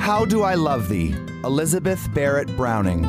How Do I Love Thee? Elizabeth Barrett Browning.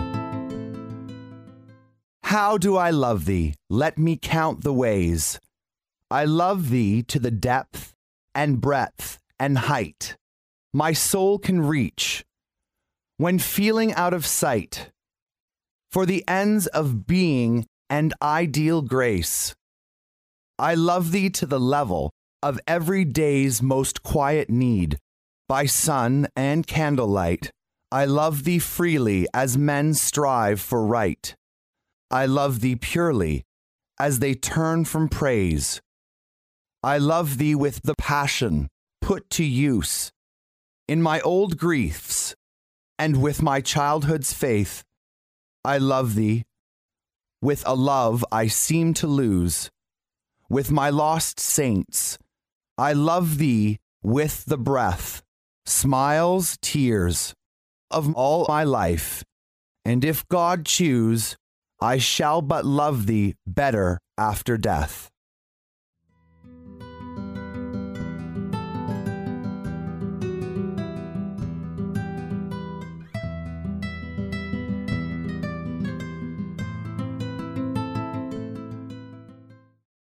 How do I love thee? Let me count the ways. I love thee to the depth and breadth and height my soul can reach when feeling out of sight for the ends of being and ideal grace. I love thee to the level of every day's most quiet need by sun and candlelight. I love thee freely as men strive for right. I love thee purely as they turn from praise. I love thee with the passion put to use in my old griefs and with my childhood's faith. I love thee with a love I seem to lose. With my lost saints, I love thee with the breath, smiles, tears of all my life. And if God choose, I shall but love thee better after death.